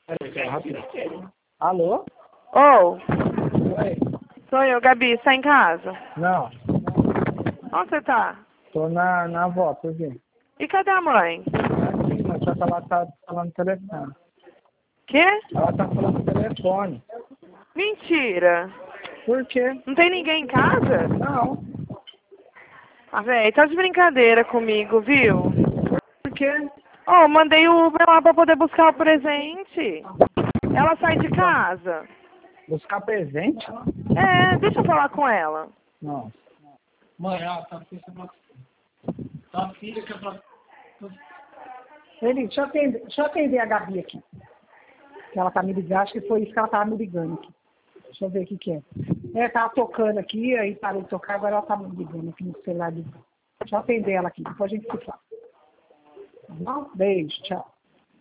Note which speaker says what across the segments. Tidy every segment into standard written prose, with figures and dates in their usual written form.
Speaker 1: Peraí, rapidinho. Alô?
Speaker 2: Ô,
Speaker 1: Oi.
Speaker 2: sou eu, Gabi. Você tá em casa?
Speaker 1: Não,
Speaker 2: Onde você tá?
Speaker 1: tô na avó, por quê?
Speaker 2: E cadê a mãe?
Speaker 1: Aqui, mas só que ela tá falando no telefone.
Speaker 2: Quê?
Speaker 1: Ela tá falando no telefone.
Speaker 2: Mentira.
Speaker 1: Por quê?
Speaker 2: Não tem ninguém em casa?
Speaker 1: Não.
Speaker 2: Ah, véi, tá de brincadeira comigo, viu?
Speaker 1: Por quê?
Speaker 2: Ô, mandei o Uber lá pra poder buscar o presente. Ela sai de casa.
Speaker 1: Buscar presente?
Speaker 2: É, deixa eu falar com ela.
Speaker 1: Não. Mãe, tá tua filha que é pra...
Speaker 3: Ele, deixa eu atender a Gabi aqui. Que ela tá me ligando, acho que foi isso que ela tava me ligando aqui. Deixa eu ver o que que é. É, tava tocando aqui, aí parou de tocar, agora ela tá me ligando aqui no celular. Deixa eu atender ela aqui, depois a gente se fala. Tá bom? Beijo, tchau.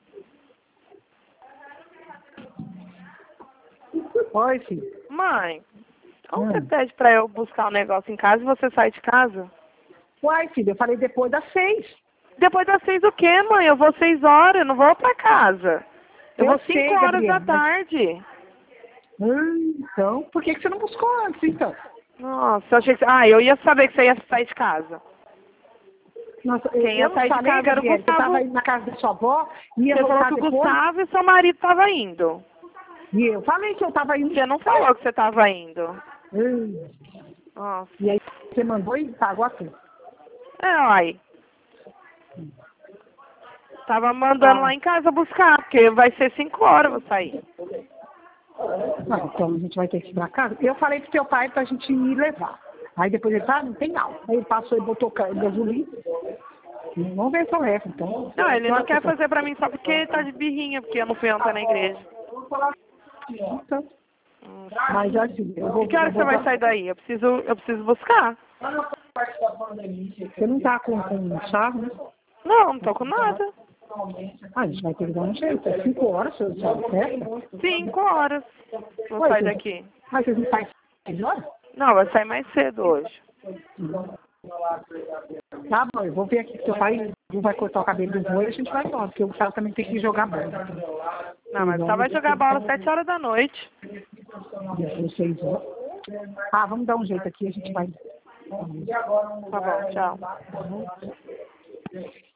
Speaker 3: Oi, filho.
Speaker 2: Mãe, como você pede pra eu buscar um negócio em casa e você sai de casa?
Speaker 3: Uai, filho, eu falei depois das 6.
Speaker 2: Depois das 6 o quê, mãe? Eu vou 6 horas, eu não vou pra casa. Eu vou 5
Speaker 3: sei,
Speaker 2: horas da
Speaker 3: Gabriela,
Speaker 2: tarde.
Speaker 3: Então, por que você não buscou antes, então?
Speaker 2: Nossa, eu achei que... Ah, eu ia saber que você ia sair de casa.
Speaker 3: Nossa,
Speaker 2: Quem ia
Speaker 3: eu
Speaker 2: sair
Speaker 3: não
Speaker 2: de
Speaker 3: falei,
Speaker 2: casa era o
Speaker 3: Gabriela, você
Speaker 2: Gustavo.
Speaker 3: estava indo na casa da sua avó, ia
Speaker 2: Você falou
Speaker 3: voltar
Speaker 2: que o
Speaker 3: depois.
Speaker 2: Gustavo e seu marido estavam indo.
Speaker 3: E eu falei que eu estava indo.
Speaker 2: Você não falou que você estava indo. Nossa.
Speaker 3: E aí você mandou e pagou assim.
Speaker 2: É, uai. Tava mandando lá em casa buscar, porque vai ser 5 horas eu vou sair.
Speaker 3: Então a gente vai ter que ir pra casa. Eu falei pro teu pai pra gente ir levar. Aí depois ele não tem aula. Aí ele passou e botou gasolina. Vamos ver se eu levo, então.
Speaker 2: Não, ele não quer fazer pra mim só porque tá de birrinha, porque eu não fui ontem na igreja.
Speaker 3: Então, mas assim, eu vou.
Speaker 2: E que hora você vai sair daí? Eu preciso buscar.
Speaker 3: Você não tá com chave, né?
Speaker 2: Não, não tô com nada.
Speaker 3: A gente vai ter que dar um jeito. É 5 horas, você sabe, certo?
Speaker 2: 5 horas. Vou sair daqui.
Speaker 3: Mas vocês não saem 6 horas?
Speaker 2: Não, vai sair mais cedo hoje.
Speaker 3: Tá bom, eu vou ver aqui que seu pai vai cortar o cabelo do vô e a gente vai embora, porque o Gustavo também tem que jogar bola.
Speaker 2: Não, mas só vai jogar bola às 7 horas da noite.
Speaker 3: Às 6 horas. Ah, vamos dar um jeito aqui, a gente vai.
Speaker 2: Tá bom, tchau.